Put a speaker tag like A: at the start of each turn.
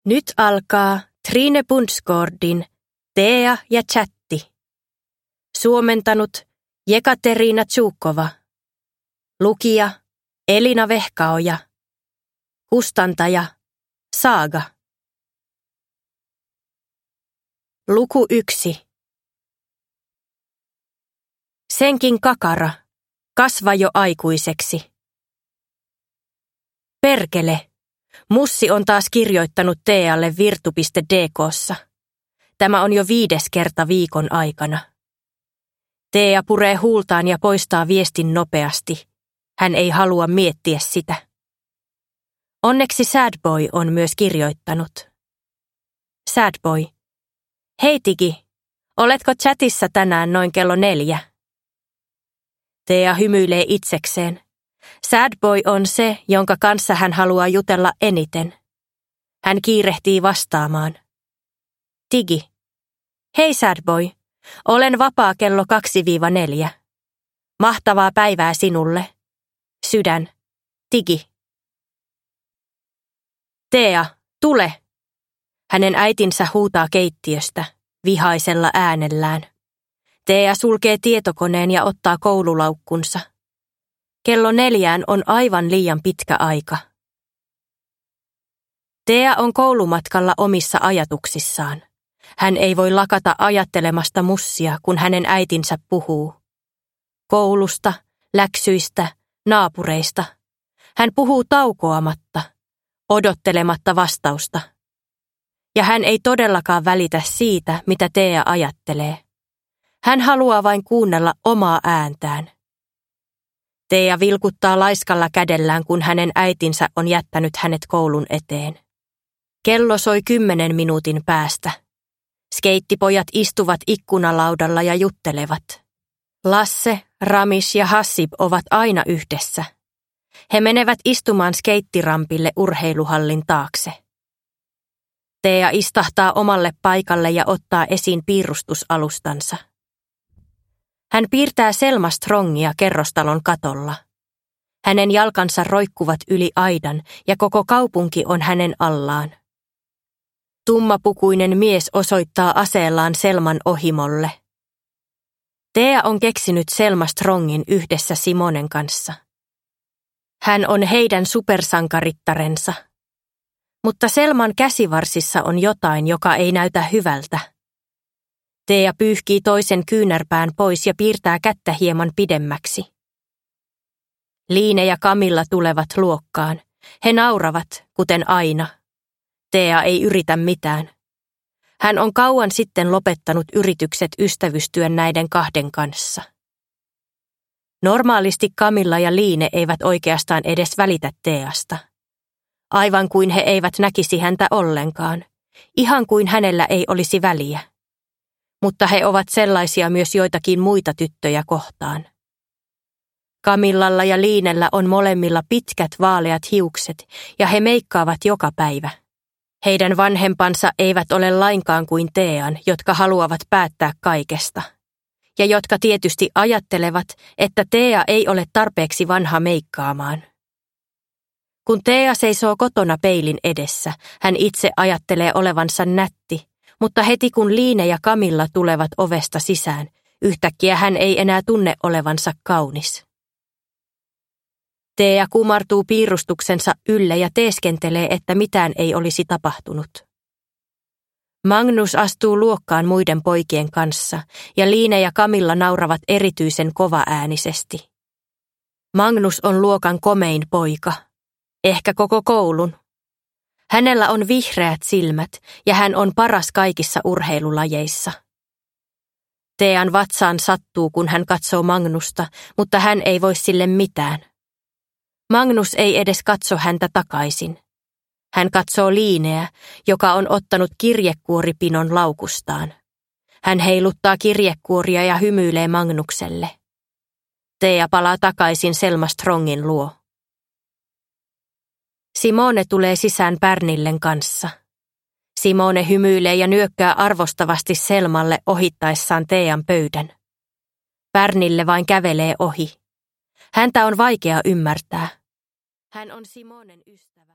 A: Nyt alkaa Trine Bundsgårdin Tea ja chatti. Suomentanut Jekaterina Tsukkova. Lukija Elina Vehkaoja. Kustantaja Saaga. Luku 1. Senkin kakara, kasva jo aikuiseksi. Perkele, Mussi on taas kirjoittanut Tealle virtu.dk:ssa. Tämä on jo 5. kerta viikon aikana. Tea puree huultaan ja poistaa viestin nopeasti. Hän ei halua miettiä sitä. Onneksi Sadboy on myös kirjoittanut. Sadboy. Hei Tigi, oletko chatissa tänään noin kello 4? Tea hymyilee itsekseen. Sadboy on se, jonka kanssa hän haluaa jutella eniten. Hän kiirehtii vastaamaan. Tigi. Hei Sadboy, olen vapaa kello 2-4. Mahtavaa päivää sinulle. Sydän. Tigi. Tea, tule. Hänen äitinsä huutaa keittiöstä, vihaisella äänellään. Tea sulkee tietokoneen ja ottaa koululaukkunsa. Kello 4 on aivan liian pitkä aika. Tea on koulumatkalla omissa ajatuksissaan. Hän ei voi lakata ajattelemasta Mussia, kun hänen äitinsä puhuu. Koulusta, läksyistä, naapureista. Hän puhuu taukoamatta, odottelematta vastausta. Ja hän ei todellakaan välitä siitä, mitä Tea ajattelee. Hän haluaa vain kuunnella omaa ääntään. Tea vilkuttaa laiskalla kädellään, kun hänen äitinsä on jättänyt hänet koulun eteen. Kello soi 10 minuutin päästä. Skeittipojat istuvat ikkunalaudalla ja juttelevat. Lasse, Ramis ja Hassib ovat aina yhdessä. He menevät istumaan skeittirampille urheiluhallin taakse. Tea istahtaa omalle paikalle ja ottaa esiin piirustusalustansa. Hän piirtää Selma Strongia kerrostalon katolla. Hänen jalkansa roikkuvat yli aidan ja koko kaupunki on hänen allaan. Tummapukuinen mies osoittaa aseellaan Selman ohimolle. Tea on keksinyt Selma Strongin yhdessä Simonen kanssa. Hän on heidän supersankarittarensa. Mutta Selman käsivarsissa on jotain, joka ei näytä hyvältä. Tea pyyhkii toisen kyynärpään pois ja piirtää kättä hieman pidemmäksi. Liine ja Camilla tulevat luokkaan. He nauravat, kuten aina. Tea ei yritä mitään. Hän on kauan sitten lopettanut yritykset ystävystyä näiden kahden kanssa. Normaalisti Camilla ja Liine eivät oikeastaan edes välitä Teasta. Aivan kuin he eivät näkisi häntä ollenkaan. Ihan kuin hänellä ei olisi väliä. Mutta he ovat sellaisia myös joitakin muita tyttöjä kohtaan. Camillalla ja Liinellä on molemmilla pitkät vaaleat hiukset ja he meikkaavat joka päivä. Heidän vanhempansa eivät ole lainkaan kuin Tean, jotka haluavat päättää kaikesta. Ja jotka tietysti ajattelevat, että Tea ei ole tarpeeksi vanha meikkaamaan. Kun Tea seisoo kotona peilin edessä, hän itse ajattelee olevansa nätti, mutta heti kun Liine ja Camilla tulevat ovesta sisään, yhtäkkiä hän ei enää tunne olevansa kaunis. Tea kumartuu piirustuksensa ylle ja teeskentelee, että mitään ei olisi tapahtunut. Magnus astuu luokkaan muiden poikien kanssa ja Liine ja Camilla nauravat erityisen kovaäänisesti. Magnus on luokan komein poika, ehkä koko koulun. Hänellä on vihreät silmät ja hän on paras kaikissa urheilulajeissa. Tean vatsaan sattuu, kun hän katsoo Magnusta, mutta hän ei voi sille mitään. Magnus ei edes katso häntä takaisin. Hän katsoo Liineä, joka on ottanut kirjekuoripinon laukustaan. Hän heiluttaa kirjekuoria ja hymyilee Magnukselle. Tea palaa takaisin Selma Strongin luo. Simone tulee sisään Pärnillen kanssa. Simone hymyilee ja nyökkää arvostavasti Selmalle ohittaessaan Tean pöydän. Pärnille vain kävelee ohi. Häntä on vaikea ymmärtää. Hän on Simonen ystävä.